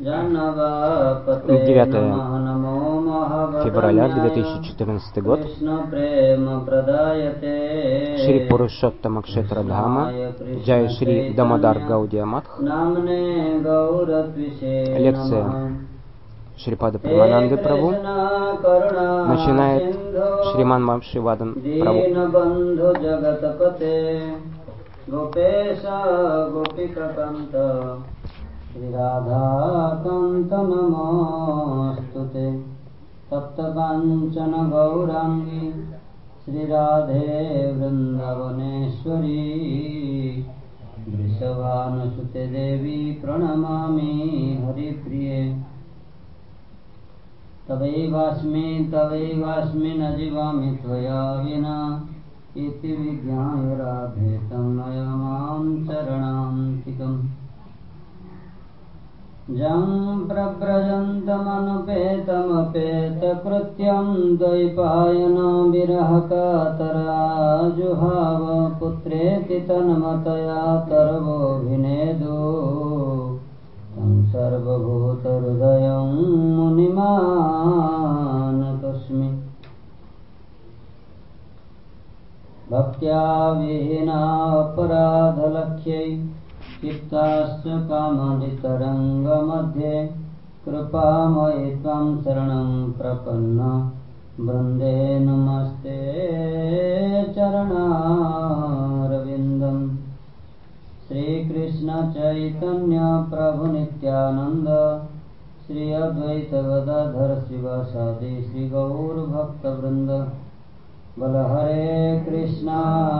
февраля 2014 год. Шри Пурушоттама Кшетра Дхама, Джай Шри Дамодар Гаудия Матх. Лекция Шрипада Премананды Прабhu. Начинает Шриман Вамшивадан Прабhu. Gopesha Gopika Kanta Shri Radha Kanta Namostute Tapta Kanchana Gaurangi Shri Radhe Vrindavaneshwari Vrishabhanusute Devi Pranamami Haripriye Tavaivasmi Najivami Tvaya Vina इति विज्ञाय राधे तन्मयमां चरणान्तिकम् जं प्रव्रजन्तमनुपेतमपेतकृत्यं द्वैपायनो विरहकातराजुहाव पुत्रेति तन्मतया तरवोऽभिनेदो तं सर्वभूतहृदयं मुनिमानतोऽस्मि भक्त्या विहीनापराधलक्ष्यै चित्ताश्च कामदितरङ्गमध्ये कृपामयि त्वं शरणं प्रपन्न वन्दे नमस्ते चरणारविन्दम् श्रीकृष्ण चैतन्य प्रभु नित्यानन्द श्री अद्वैत गदाधर श्रीवासादि श्री गौर भक्तवृन्द बोल हरे कृष्णा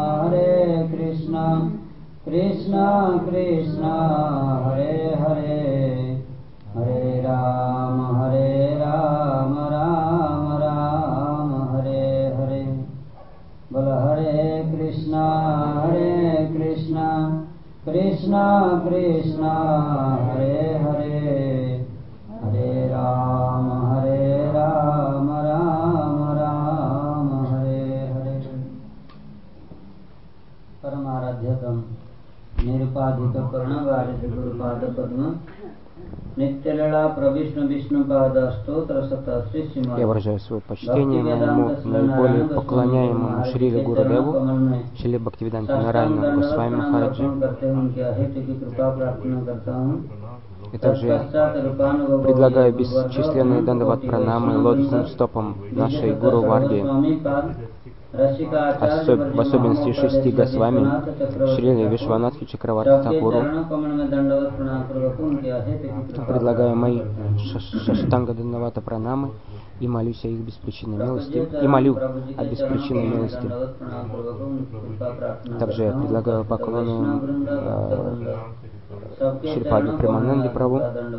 कृष्णा कृष्णा हरे हरे हरे राम राम राम हरे हरे बोल हरे कृष्णा कृष्णा कृष्णा हरे हरे हरे राम राम राम परमाराध्यतम निरुपाधिक करुणागारित गुरुपाद पद्म नित्यलीला प्रविष्णु विष्णुपाद स्तोत्र सता श्री श्रीमद. Я выражаю свое почтение моему наиболее поклоняемому Шриле Гурудеву, Шриле Бхактивиданте Нарайану Госвами Махараджи. И также предлагаю бесчисленные дандават пранамы лотосным стопам нашей Гуру Варги, в особенности Шести Госвами, Шриле Вишванатхи Чакраварти Такуру. Предлагаю мои шаштанга дандавата пранамы и молюсь о их беспричинной милости, и молю о беспричинной милости. Также я предлагаю поклоны Шрипаду Премананде Прабу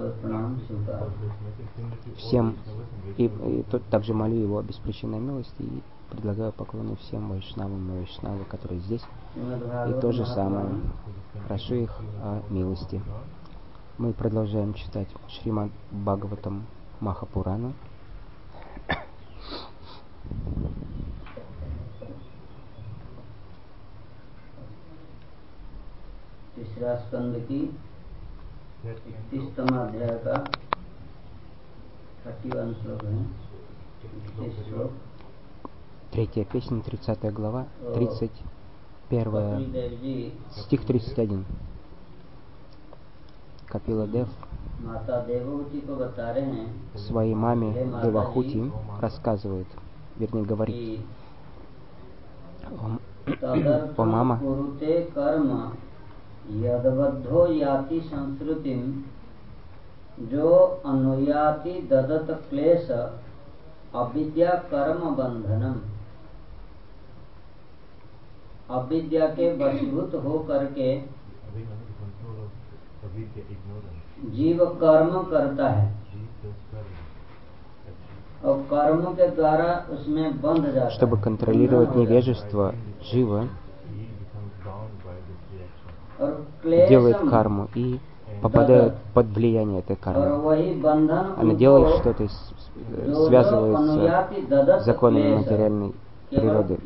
всем, и также молю его о беспричинной милости и предлагаю поклоны всем вайшнавам и вайшнавы, которые здесь, и то же самое. Прошу их о милости. Мы продолжаем читать Шримад Бхагаватам Махапурану. तीसरा स्कंद की 31वां अध्याय का 31 श्लोक है. Третья песня, 30 глава, 31 стих 31. Капила Дев своей маме Девахути рассказывает, вернее говорит: «О мама, यदवद्धो याति संस्कृतिम जो अनुयाति ददत क्लेश अविद्या कर्म बंधनम. अविद्या के वशीभूत हो करके जीव कर्म करता है और कर्म के द्वारा उसमें बंध जाता है. Чтобы контролировать невежество, жива делает карму и попадает под влияние этой кармы. Она делает что-то, связывается с законами материальной природы.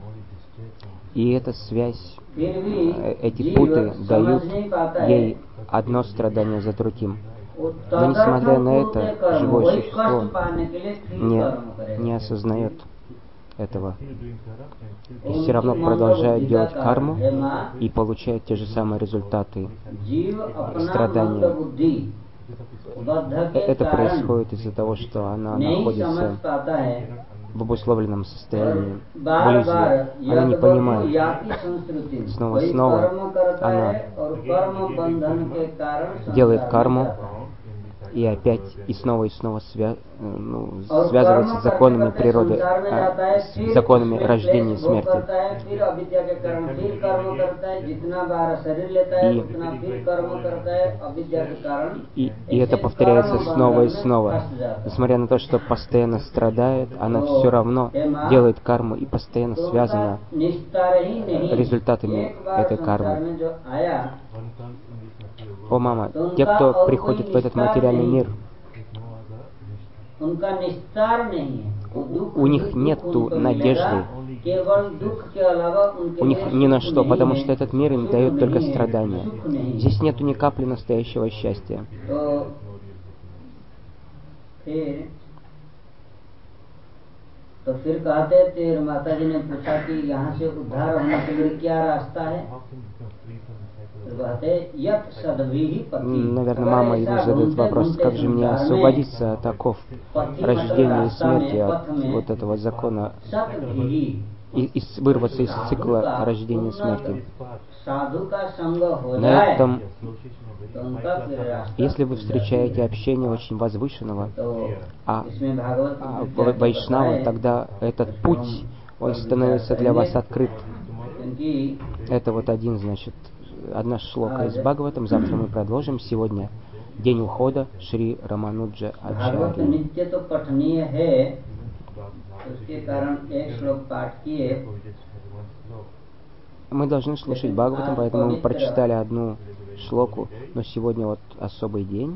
И эта связь, эти путы дают ей одно страдание за другим. Но несмотря на это, живое существо не осознает этого. И все равно продолжает делать карму и получает те же самые результаты страдания. Это происходит из-за того, что она находится в обусловленном состоянии в иллюзии. Она не понимает. Снова она делает карму и опять и снова связывается с законами природы, с законами рождения и смерти. И это повторяется снова и снова. Несмотря на то, что постоянно страдает, она все равно делает карму и постоянно связана результатами этой кармы. О, мама, те, кто приходит в этот материальный мир, у них нету надежды, у них ни на что, потому что этот мир им дает только страдания. Здесь нету ни капли настоящего счастья. तो फिर कहते तेरे माता जी ने पूछा कि यहाँ से उद्धार होने के लिए क्या रास्ता है? Наверное, мама ему задает вопрос, как же мне освободиться от оков рождения и смерти, от вот этого закона, и вырваться из цикла рождения и смерти. На этом, если вы встречаете общение очень возвышенного, вайшнава, тогда этот путь, он становится для вас открыт. Это вот одна шлока из Бхагаватам. Завтра мы продолжим. Сегодня день ухода Шри Рамануджа Ачарьи. Мы должны слушать Бхагаватам, поэтому мы прочитали одну шлоку, но сегодня вот особый день.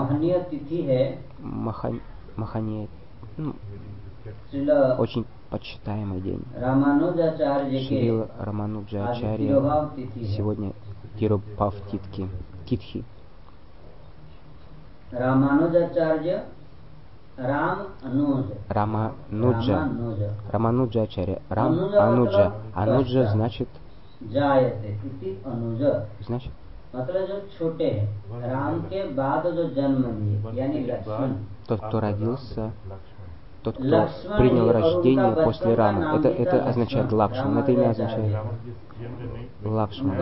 Очень почитаемый день. Шрила Рамануджа Ачарья сегодня Тирупав Титхи. Рамануджа Ачарья. Ануджа. Ануджа значит тот, кто родился, тот, кто принял рождение после Рамы. Это означает Лакшман. Это имя означает Лакшман.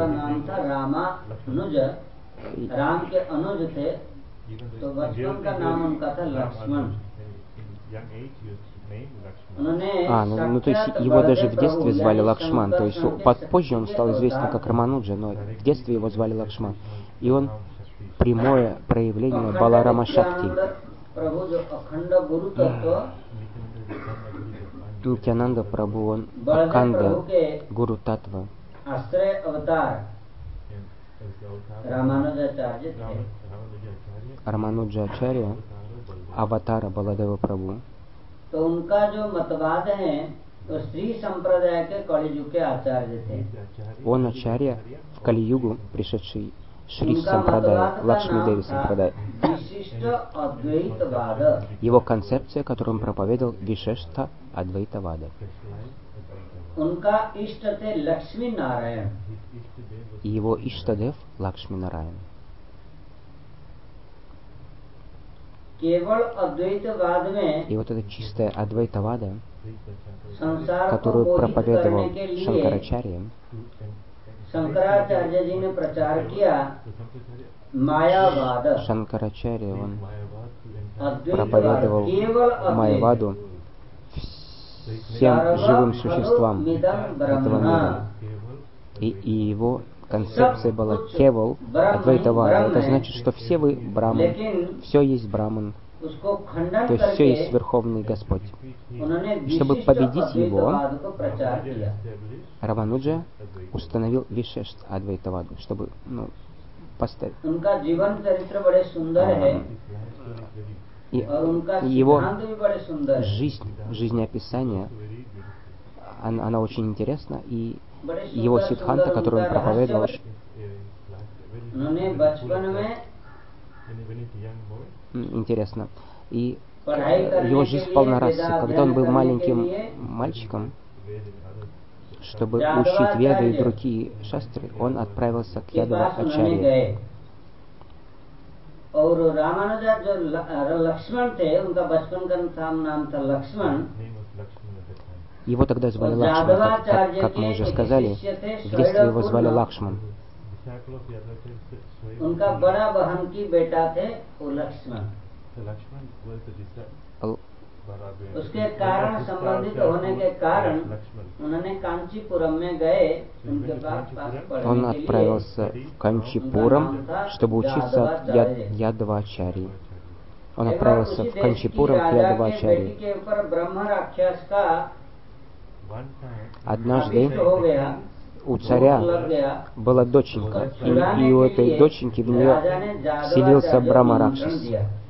То есть его даже в детстве звали Лакшман. То есть позже он стал известен как Рамануджа, но в детстве его звали Лакшман. И он прямое проявление Баларама Шакти. Нитянанда Прабху, он Акханда Гуру Татва. Рамануджа Ачарья, аватара Баладева Прабху. तो उनका जो मतवाद है वो श्री संप्रदाय के कलियुग के आचार्य थे. Он ачарья в Кали-югу, пришедший Шри Сампрадай, Лакшми Деви Сампрадай. Его концепция, которую он проповедовал, Вишешта Адвайтавада. И его Иштадев Лакшми Нараян. И вот эта чистая Адвайтавада, которую проповедовал Шанкарачарья, Шанкарачарья, он проповедовал Майяваду всем живым существам этого мира. И его концепция была Кевал Адвайтавада. Это значит, что все вы Браман, все есть Браман, то есть все есть Верховный Господь. И чтобы победить его, Рамануджа установил Вишешт Адвайтаваду, чтобы поставить. И его жизнеописание, она очень интересна, и его сиддханта, который он проповедовал, उन्होंने बचपन में интересно. И его жизнь полна раз. Когда он был маленьким мальчиком, чтобы учить веды и другие шастры, он отправился к Ядва-ачарье. और रामानुजा जो लक्ष्मण थे, उनका बचपन का नाम था लक्ष्मण. Его тогда звали Лакшман, как мы уже сказали. В детстве его звали Лакшман. उनका बड़ा बहन की बेटा थे वो लक्ष्मण. उसके कारण संबंधित होने के कारण उन्होंने कांचीपुरम में गए, उनके पास पढ़ने Он के लिए. отправился в Канчипурам, чтобы учиться от Ядвачарьи. Он отправился в Канчипурам к Ядвачарье. Однажды у царя была доченька, и у этой доченьки в нее вселился Брахма-ракшас.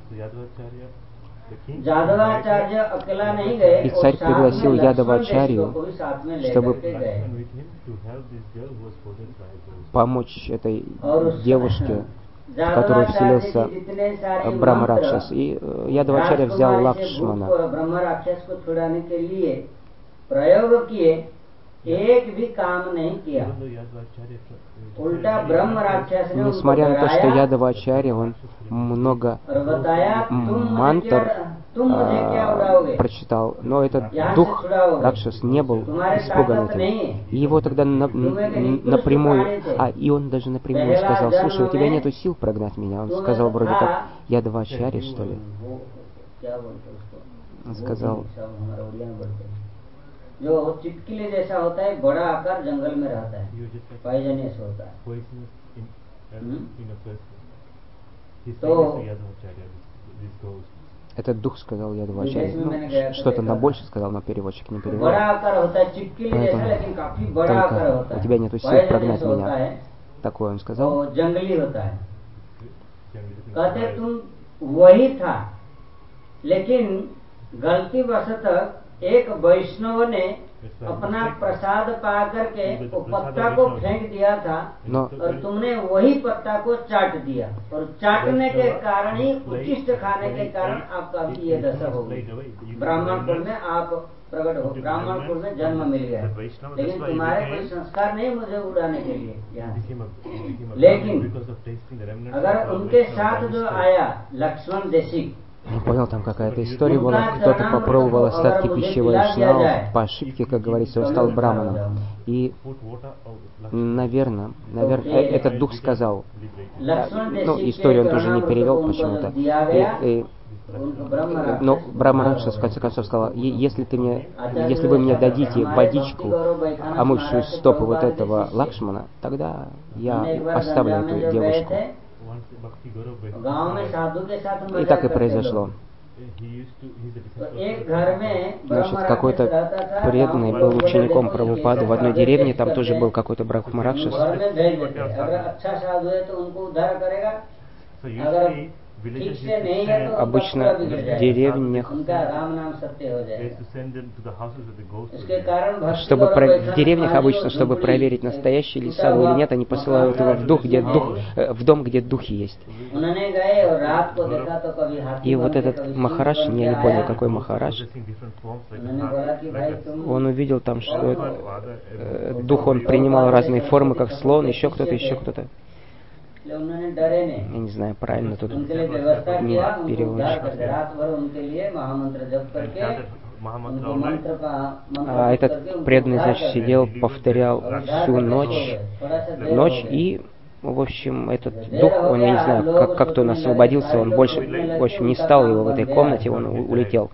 И царь пригласил Ядвачарью, чтобы помочь этой девушке, в которую вселился Брахма-ракшас. И Ядвачарья взял Лакшмана. एक भी काम नहीं किया. उल्टा ब्रह्म राक्षस ने Несмотря на то, что Ядвачарья, он много мантр прочитал, но этот дух Ракшас не был испуган этим. И его тогда напрямую, и он даже напрямую сказал: слушай, у тебя нету сил прогнать меня. Он сказал вроде как: Ядвачарья, что ли? Он сказал: जो चिटकिले जैसा होता है, बड़ा आकार जंगल में रहता है, पॉइजनस होता है. तो этот дух сказал Ядвачарье. Что-то на больше сказал, но переводчик не перевел. Поэтому только у тебя нету сил прогнать меня. Такое он сказал. कहते तुम वही था, लेकिन गलती वशतः एक वैष्णव ने अपना प्रसाद पा करके वो पत्ता को फेंक दिया था, और तुमने वही पत्ता को चाट दिया, और चाटने के कारण ही उचिष्ट खाने के कारण आपका ये दशा हो गई. ब्राह्मण कुल में आप प्रकट हो, ब्राह्मण कुल में जन्म मिल गया, लेकिन तुम्हारे कोई संस्कार नहीं मुझे उड़ाने के लिए यहाँ. लेकिन अगर उनके साथ जो आया लक्ष्मण देशिक, Не понял, там какая-то история была. Кто-то попробовал остатки пищи вайшнавов, по ошибке, как говорится, он стал браманом. И, наверное, этот дух сказал, историю он тоже не перевел почему-то. Но Брахма-ракшас в конце концов сказал: если вы мне дадите водичку, омывшую стопы вот этого Лакшмана, тогда я оставлю эту девушку. И так и произошло. Значит, какой-то преданный был учеником Прабхупады в одной деревне, там тоже был какой-то Брахма-ракшас. Обычно в деревнях, в деревнях обычно, чтобы проверить, настоящий ли саду или нет, они посылают его в дом, где духи есть. И вот этот Махарадж, я не понял, какой Махарадж, он увидел там, что дух, он принимал разные формы, как слон, еще кто-то. Я не знаю, правильно тут не переводчик. А этот преданный, значит, сидел, повторял всю ночь, и, в общем, этот дух, он, я не знаю, как-то он освободился, он больше, в общем, не стал его в этой комнате, он улетел.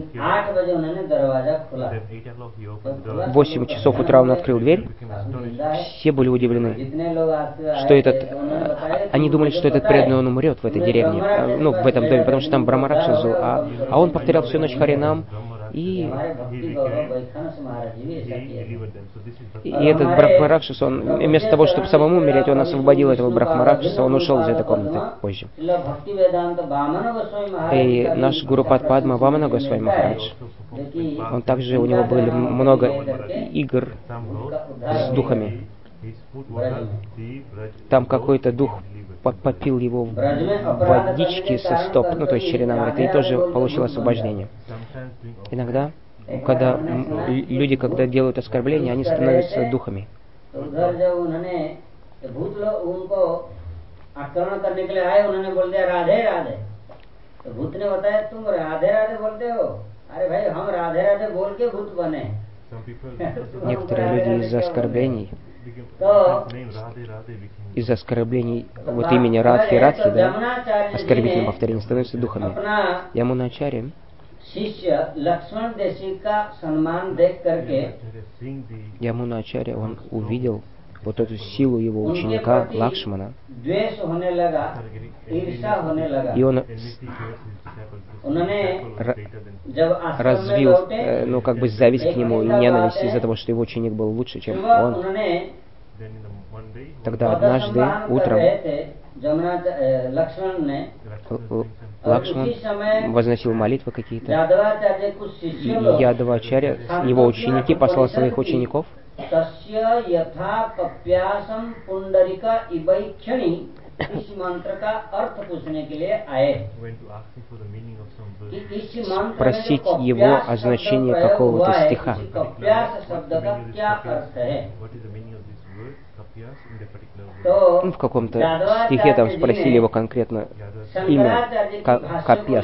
В 8 часов утра он открыл дверь, все были удивлены, что они думали, что этот преданный, он умрет в этой деревне, в этом доме, потому что там Брахма-ракшас жил, а он повторял всю ночь Харинам, и этот Брахма-ракшас, он вместо того, чтобы самому умереть, он освободил этого Брахма-ракшаса, он ушел из этой комнаты позже. И наш Гурупад Падма Вамана Госвами Махарадж, он также, у него были много игр с духами. Там какой-то дух попил его водички со стоп, ну то есть Шринамриты, и тоже получил освобождение. Иногда, когда люди, когда делают оскорбления, они становятся духами. आक्रमण करने के लिए आए, उन्होंने बोल दिया राधे राधे, तो भूत ने बताया तुम राधे राधे बोलते हो, अरे भाई हम राधे राधे बोल के भूत बने. Некоторые люди из-за оскорблений вот имени Радхи и Радхи, да, оскорбительным повторением, становятся духами. Ямуначарья, Ямуначарья, он увидел вот эту силу его ученика Лакшмана, и он развил, ну, как бы зависть к нему и ненависть из-за того, что его ученик был лучше, чем он. Тогда однажды утром Лакшман возносил молитвы какие-то, и Ядавачарья, его ученики, послал своих учеников, इस मंत्र का अर्थ पूछने के लिए आए, спросить его о значении какого-то стиха. Ну, в каком-то стихе там спросили его конкретно имя Капьяс.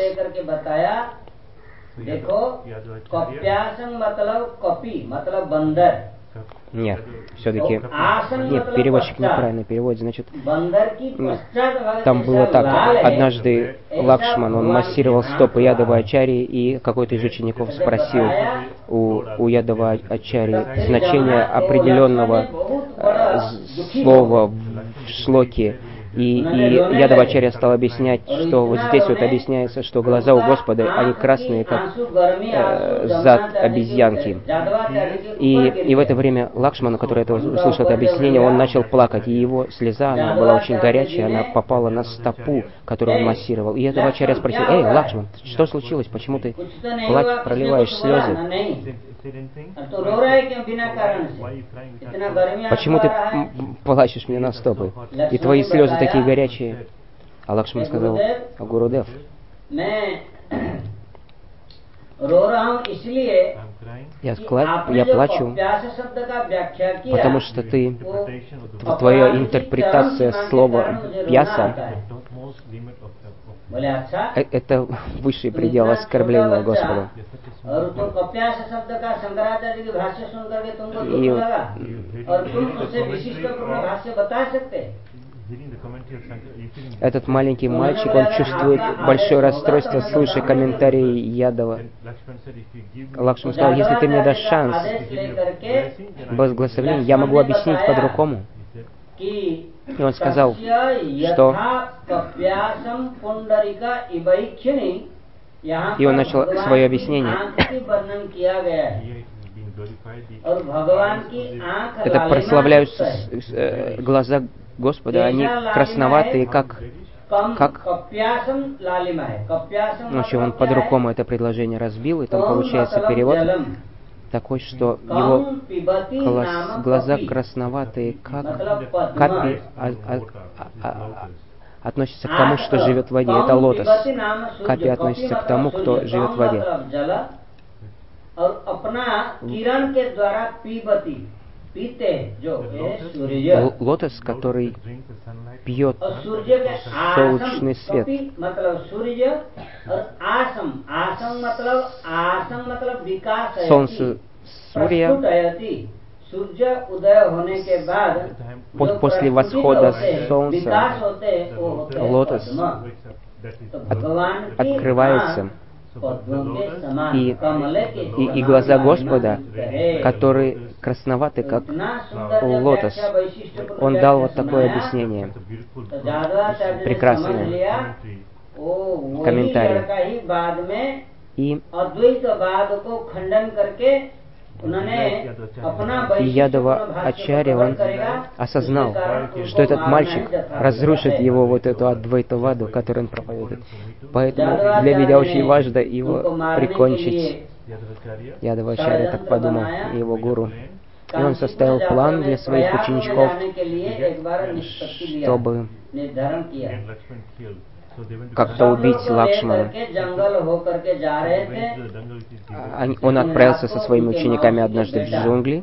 Нет, все-таки нет, переводчик неправильно переводит. Значит, там было так. Однажды Лакшман, он массировал стопы Ядавачарьи, и какой-то из учеников спросил у Ядавачарьи значение определенного слова в шлоке. И Ядавачарья стал объяснять, что вот здесь вот объясняется, что глаза у Господа, они красные, как зад обезьянки. И в это время Лакшману, который услышал это объяснение, он начал плакать, и его слеза, она была очень горячая, она попала на стопу, которую он массировал. И Ядавачарья спросил: «Эй, Лакшман, что случилось? Почему ты проливаешь слезы? Почему ты плачешь мне на стопы? И твои слезы такие горячие». А Лакшман сказал: «Гурудев, я плачу, потому что твоя интерпретация слова «пьяса» это высший предел оскорбления Господа». Этот маленький мальчик, он чувствует большое расстройство, слыша комментарии Ядава. Лакшман сказал: «Если ты мне дашь шанс, благословение, я могу объяснить по-другому». И он сказал, что... И он начал свое объяснение. Это прославляются глаза Господа, они красноватые, как... Ну, что он по-другому это предложение разбил, и там получается перевод такой, что его глаза красноватые, как капи, относится к тому, что живет в воде. Это лотос. Капи относится к тому, кто живет в воде. Лотос, который пьет солнечный свет. Солнце Сурья, после восхода солнца лотос открывается, и глаза Господа, которые красноваты, как лотос. Он дал вот такое объяснение. Прекрасное комментарий. И Ядавачарья, он осознал, что этот мальчик разрушит его вот эту адвайтаваду, которую он проповедует. Поэтому для меня очень важно его прикончить. Ядавачарья так подумал, его гуру. И он составил план для своих ученичков, чтобы как-то убить Лакшмана. Он отправился со своими учениками однажды в джунгли,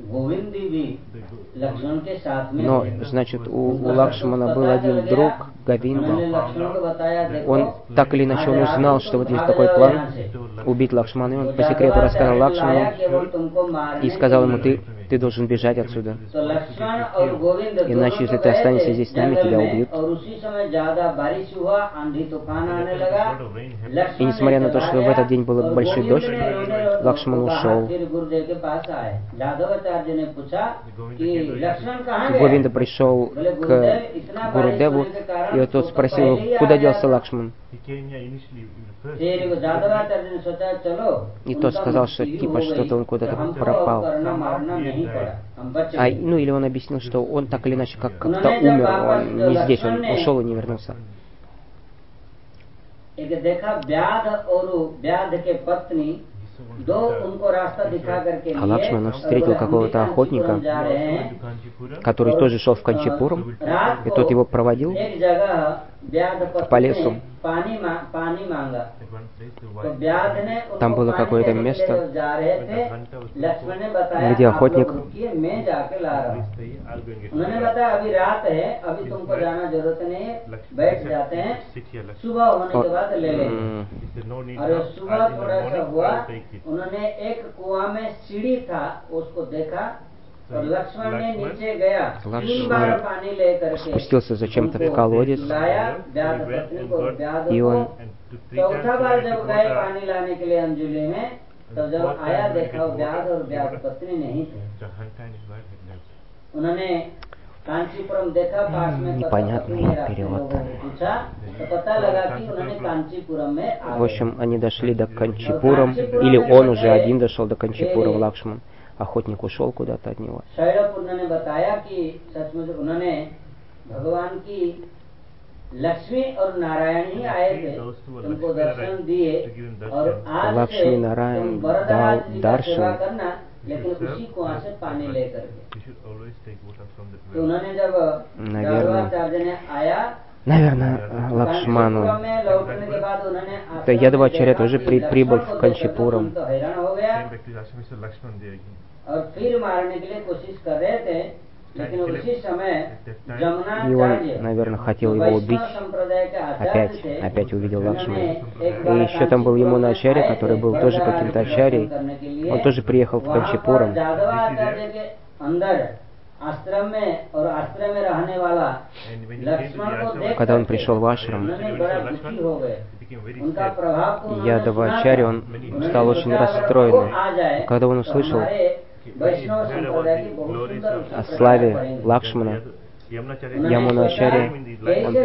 но, значит, у Лакшмана был один друг, Говинда. Он так или иначе он узнал, что вот есть такой план убить Лакшмана, и он по секрету рассказал Лакшману и сказал ему: ты должен бежать отсюда, иначе, если ты останешься здесь с нами, тебя убьют. И несмотря на то, что в этот день был большой дождь, Лакшман ушел. Говинда пришел к Гурудеву, и тот спросил его: куда делся Лакшман? И тот сказал, что типа что-то он куда-то пропал. Или он объяснил, что он так или иначе как-то умер, он не здесь, он ушел и не вернулся. А Лакшман встретил какого-то охотника, который тоже шел в Канчипурам, и тот его проводил по лесу. Там было какое-то место, где охотник Лакшман спустился зачем-то в колодец, и он непонятный перевод. В общем, они дошли до Канчипурам, или он уже один дошел до Канчипурам, Лакшман. Охотник ушел куда-то от него. Лакшми Нараян дал даршан. Наверное, Лакшману. Ядавачарья тоже прибыл в Канчипурам. И он, наверное, хотел его убить. Опять увидел Лакшмана. И еще там был Ямуна-ачарья, который был тоже каким-то ачарьей. Он тоже приехал в Канчипурам. Когда он пришел в ашрам, Ядавачарья, он стал очень расстроенным. Когда он услышал о славе Лакшмана, Ямуна-ачарья, он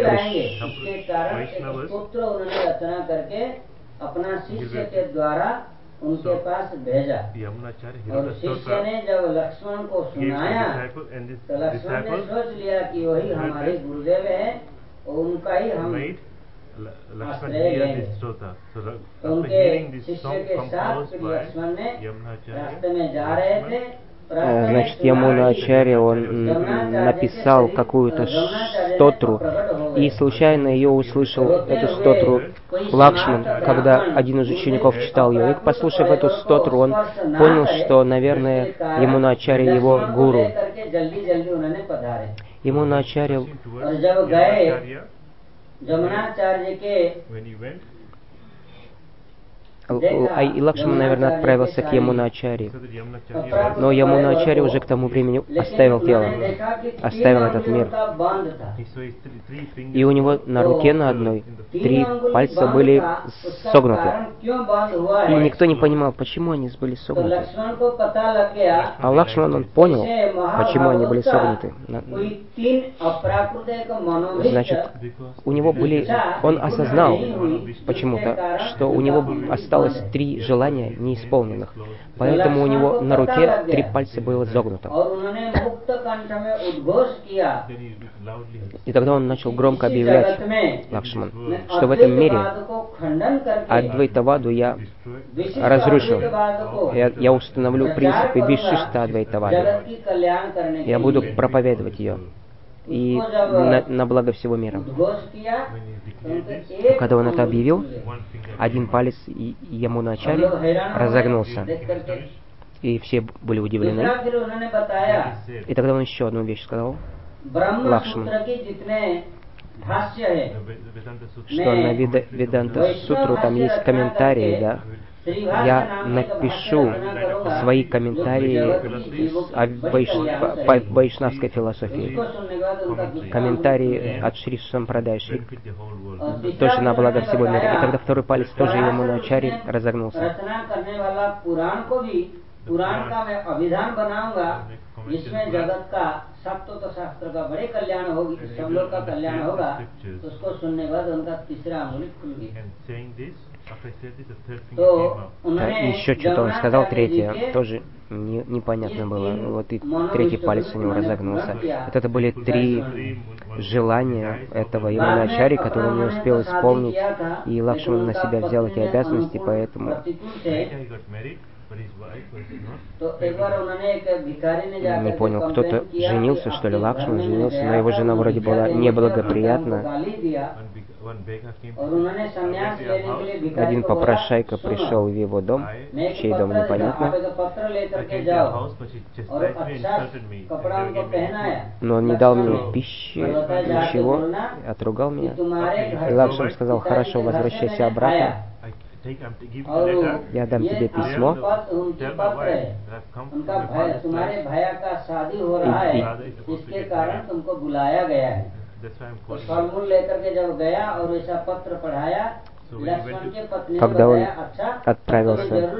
उनके पास भेजा और शिष्य ने जब लक्ष्मण को सुनाया तो लक्ष्मण ने सोच लिया कि वही हमारे गुरुदेव हैं और उनका ही हम आश्रय लेंगे। तो उनके शिष्य के साथ लक्ष्मण ने रास्ते में जा रहे थे। Значит, Ямуна-ачарья, он написал какую-то стотру, и случайно ее услышал, эту стотру, Лакшман, когда один из учеников читал ее. И, послушав эту стотру, он понял, что, наверное, Ямуна-ачарья его гуру. Ямуна-ачарья и Лакшман, наверное, отправился к Ямуна-ачарье. Но Ямуна-ачарья уже к тому времени оставил тело, оставил этот мир. И у него на руке на одной 3 пальца были согнуты. И никто не понимал, почему они были согнуты. А Лакшман, он понял, почему они были согнуты. Значит, у него были... Он осознал почему-то, что у него осталось 3 желания неисполненных. Поэтому у него на руке 3 пальца было загнуто. И тогда он начал громко объявлять, Лакшман, что в этом мире Адвайтаваду я разрушу. Я установлю принципы Вишишта Адвайтаваду. Я буду проповедовать ее. И на благо всего мира. Когда он это объявил, один палец Ямуначари разогнулся. И все были удивлены. И тогда он еще одну вещь сказал. Лакшман, что на Веданта Сутру там есть комментарии, да? Я напишу свои комментарии по вайшнавской философии. Комментарии от Шри Сампрадай, тоже на благо всего мира. И тогда второй палец тоже Ямуначари разогнулся. पुराण का मैं अभिधान बनाऊंगा जिसमें जगत का सत्व तो शास्त्र का बड़े कल्याण होगी, सब लोग का कल्याण होगा, तो उसको सुनने के बाद उनका तीसरा अंगुली खुल गई। तो еще что-то он сказал, третье, тоже непонятно было. Вот и третий палец у него разогнулся. Вот это были три желания этого Ямуначари, которые он не успел исполнить, и Лакшман на себя взял эти обязанности, поэтому не понял, кто-то женился, что ли, Лакшман женился, но его жена вроде была неблагоприятна. Один попрошайка пришел в его дом, чей дом непонятно, но он не дал мне пищи, ничего, отругал меня. И Лакшман сказал, хорошо, возвращайся обратно. Я дам тебе письмо. Когда он отправился,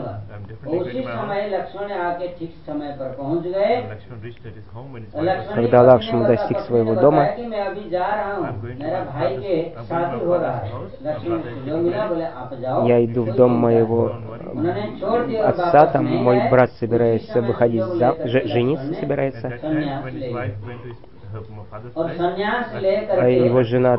когда Лакшман достиг своего дома, я иду в дом моего отца, там мой брат собирается выходить жениться собирается. А его жена...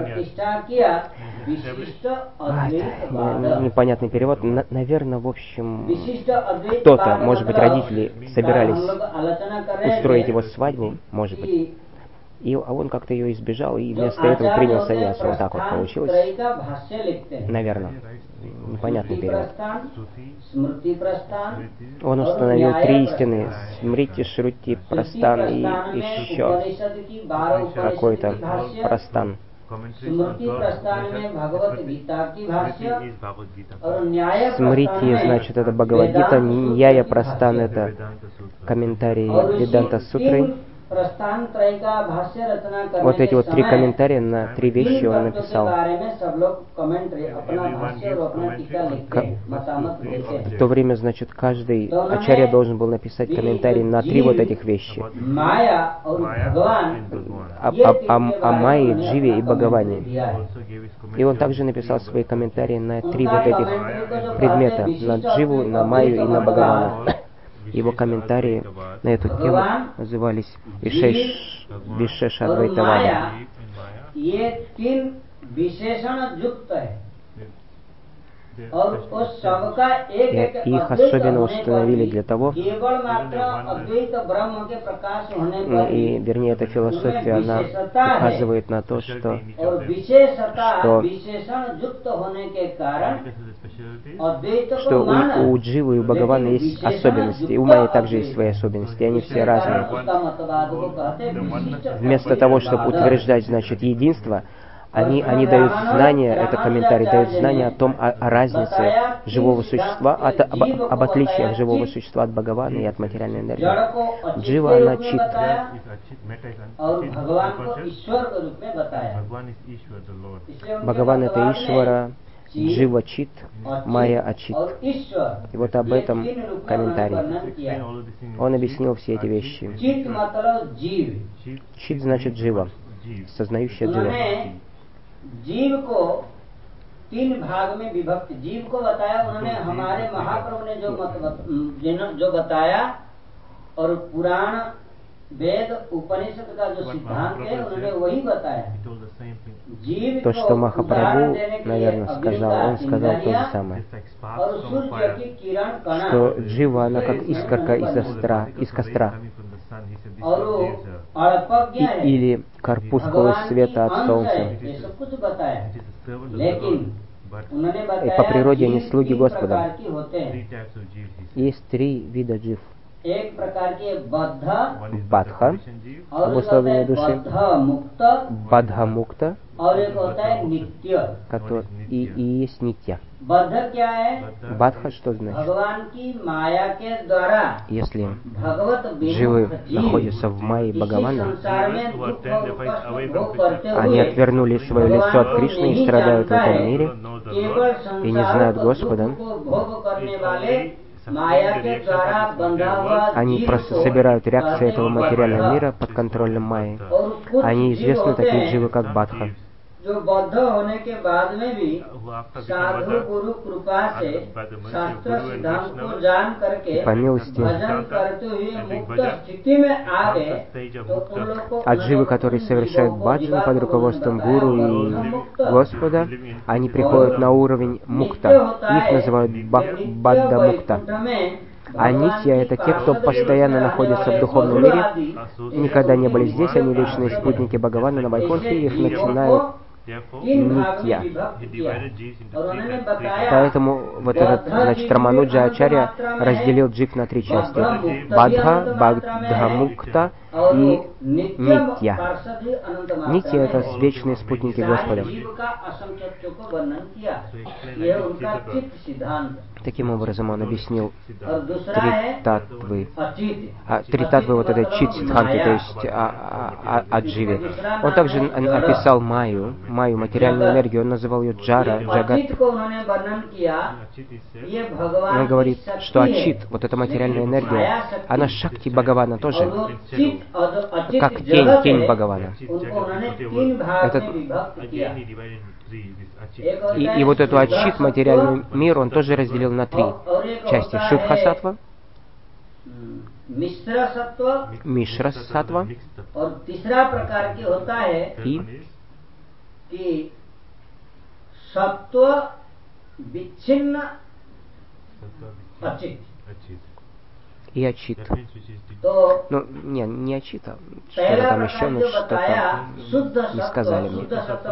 непонятный перевод. Наверное, в общем, кто-то, может быть, родители собирались устроить его свадьбу, может быть. А он как-то ее избежал и вместо этого принял саньясу. Вот так вот получилось. Наверное. Непонятный перевод. Он установил три истины. Смрити, Шрути, Прастан и еще какой-то Прастан. Смрити, значит, это Бхагавад-гита, Ньяя Прастан, это комментарий Веданта Сутры. Вот эти вот три комментария на три вещи он написал. В то время, значит, каждый ачарья должен был написать комментарий на три вот этих вещи. О Майе, Дживе и Бхагаване. И он также написал свои комментарии на три вот этих предмета. На Дживу, на Майю и на Бхагавану. Его комментарии на эту тему назывались Вишеша Адвайтавада. И их особенно установили для того, вернее, эта философия, она указывает на то, что у Дживы и у Бхагавана есть особенности, и у Майи также есть свои особенности, и они все разные. Вместо того, чтобы утверждать, значит, единство, они дают знания, это комментарий, дают знания о том, о разнице живого существа, об отличиях живого существа от Бхагавана и от материальной энергии. Джива, она чит. Бхагаван это Ишвара, Джива чит, Майя ачит. И вот об этом комментарий. Он объяснил все эти вещи. Чит значит Джива, сознающая Джива. जीव को तीन भाग में विभक्त, जीव को बताया उन्होंने, हमारे महाप्रभु ने जो बताया और पुराण वेद उपनिषद का जो सिद्धांत है उन्होंने वही बताया। जीव То, что को Махапрабху, उदाहरण देने के लिए наверное, сказал, он сказал то же самое, और सूर्य की किरण कणा, что Джива, она как искорка из костра, और वो अल्पज्ञ है, или корпускулы света от солнца. ये सब कुछ बताया। लेकिन उन्होंने बताया по природе они जीव слуги तीन Господа. प्रकार की होते हैं। Есть 3 вида джив. एक प्रकार के बद्ध, Бадха, और एक होता обусловленные है души, बद्ध मुक्त, Бадха-мукта, और एक होता है नित्य। и есть нитья. बद्ध क्या है? Бадха что значит? भगवान की माया के द्वारा Если भगवत живы विमुख जीव находятся в майе इसी Бхагавана, संसार में दुख और कष्ट भोग करते они हुए отвернули свое лицо от Кришны и страдают в этом мире, केवल и не знают संसार Господа. दुख को भोग करने वाले माया के द्वारा बंधा हुआ Они जीव просто को собирают реакции कहते этого हैं материального बद्ध। мира под контролем майи. और कुछ Они जीव известны होते такие हैं дживы, как Бадха, जो बद्ध होने के बाद में भी साधु गुरु कृपा से शास्त्र सिद्धांत को जान करके по милости भजन करते हुए मुक्त स्थिति में आ गए, तो उन लोग को от дживы, которые совершают баджан под руководством гуру и Господа, они приходят на уровень мукта. Их называют бадда-мукта. А нитья — это те, кто постоянно находится в духовном мире, никогда не были здесь, они вечные спутники Бхагавана на Вайкунтхе, их начинают нитья. Поэтому вот этот, значит, Рамануджа Ачарья разделил джив на 3 части: Бадха, Баддха-мукта и Нитья. Нитья — это вечные спутники Господа. Таким образом он объяснил 3 татвы. 3 татвы вот этой чит сиддханты, то есть о дживе. Он также описал майю, материальную энергию, он называл ее джара, джагат. Он говорит, что ачит, вот эта материальная энергия, она шакти Бхагавана тоже, как тень Бхагавана. И вот эту ачит, материальный мир, он тоже разделил на 3 части: Шудха-саттва, Мишра-саттва и सत्व विच्छिन्न अचित. И ачит. Ну, не ачит, а что-то там еще, но что-то не сказали мне.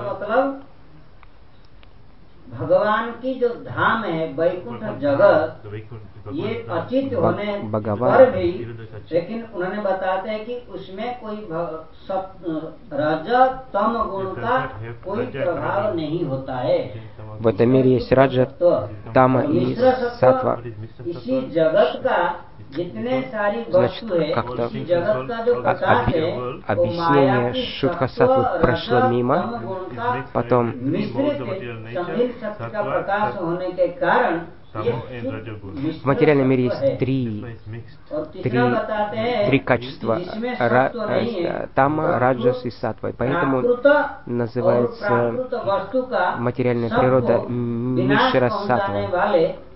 भगवान की जो धाम है वैकुंठ जगत, ये अचित होने पर भी, लेकिन उन्होंने बताते हैं कि उसमें कोई रज तम गुण का कोई प्रभाव नहीं होता है. В этом мире есть раджа, тама и саттва. इसी जगत का जितने सारी वस्तु है, इसी जगत का जो प्रकाश है, объяснение шудха-саттвы прошло мимо, потом शक्ति का प्रकाश होने के कारण в материальном мире есть три качества: тама, раджас и саттва. Поэтому называется материальная природа мишра-саттва.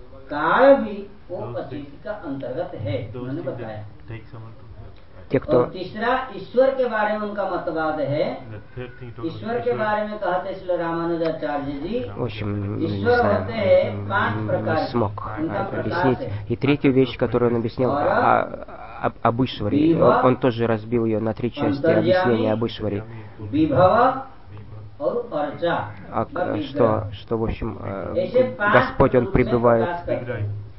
Те, кто... ईश्वर के बारे में उनका मतवाद है. ईश्वर के बारे में कहते श्री रामानुजाचार्य जी, в общем, не знаю, не смог объяснить. И третью вещь, которую он объяснил об Ишваре, он тоже разбил ее на 3 части объяснения об Ишваре. Что, в общем, Господь, Он пребывает в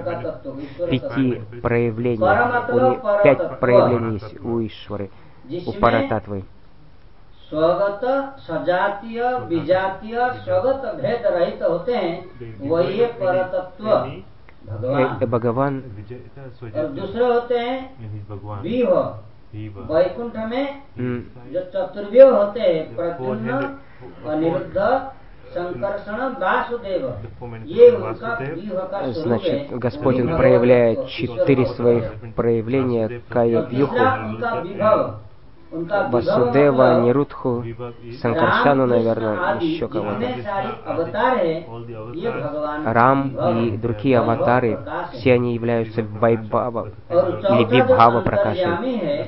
5 проявлениях. 5 проявлений есть у Ишвары, у Парататвы. स्वगत, सजातीय, विजातीय, स्वगत भेद रहित होते हैं, वही परतत्व भगवान. और दूसरे होते हैं विह, वैकुंठ में जो चतुर्व्यूह होते हैं, प्रद्युम्न, अनिरुद्ध, संकर्षण, वासुदेव, ये उनका व्यूह का स्वरूप है. Значит, Господь, Он проявляет 4 своих проявления кая-вьюху. Васудева, Нирудху, Санкаршану, наверное, еще кого-то. Рам и другие аватары, все они являются Вайбхава или Вибхава Пракашей.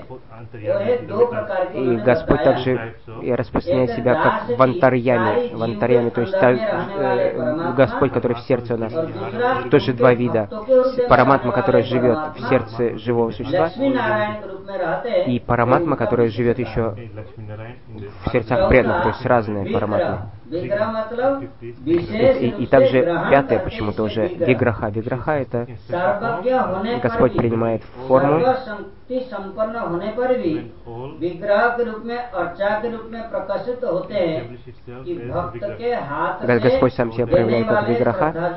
И Господь также распространяет себя как Вантарьями, то есть Господь, который в сердце у нас. Тоже два вида. Параматма, который живет в сердце живого существа, и Параматма, который живет еще в сердцах преданных, то есть разные Параматмы. И также пятое почему-то уже Виграха. Виграха — это Господь принимает форму, Господь сам себя проявляет как Виграха,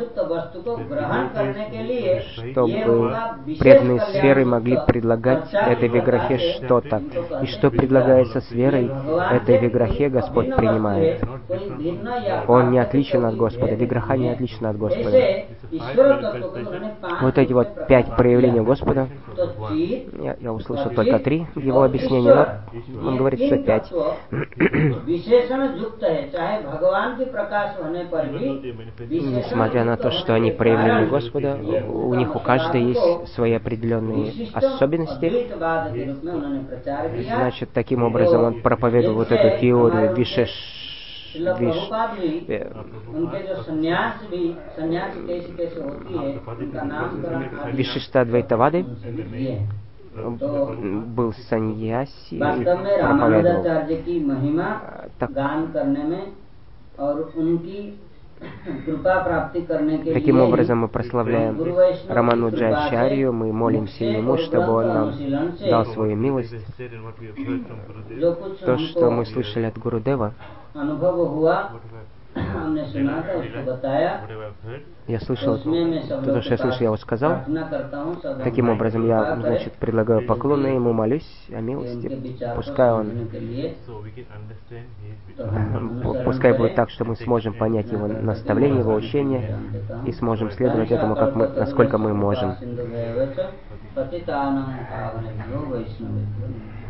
чтобы преданные с верой могли предлагать этой Виграхе что-то. И что предлагается с верой, этой Виграхе Господь принимает. Он не отличен от Господа, Виграха не отличен от Господа. Вот эти вот 5 проявлений Господа, я услышал только 3 в его объяснении, но он говорит, что 5. Несмотря на то, что они проявления Господа, у них у каждого есть свои определенные особенности. Значит, таким образом он проповедовал вот эту теорию Вишиштадвайтавады. Был саньяси и проповедовал. Таким образом мы прославляем Рамануджачарью, мы молимся ему, чтобы он нам дал свою милость. То, что мы слышали от Гурудева, я слышал, то, что я слышал, я его сказал. Таким образом, я, значит, предлагаю поклоны ему, молюсь о милости. Пускай будет так, что мы сможем понять его наставление, его учение, и сможем следовать этому, насколько мы можем.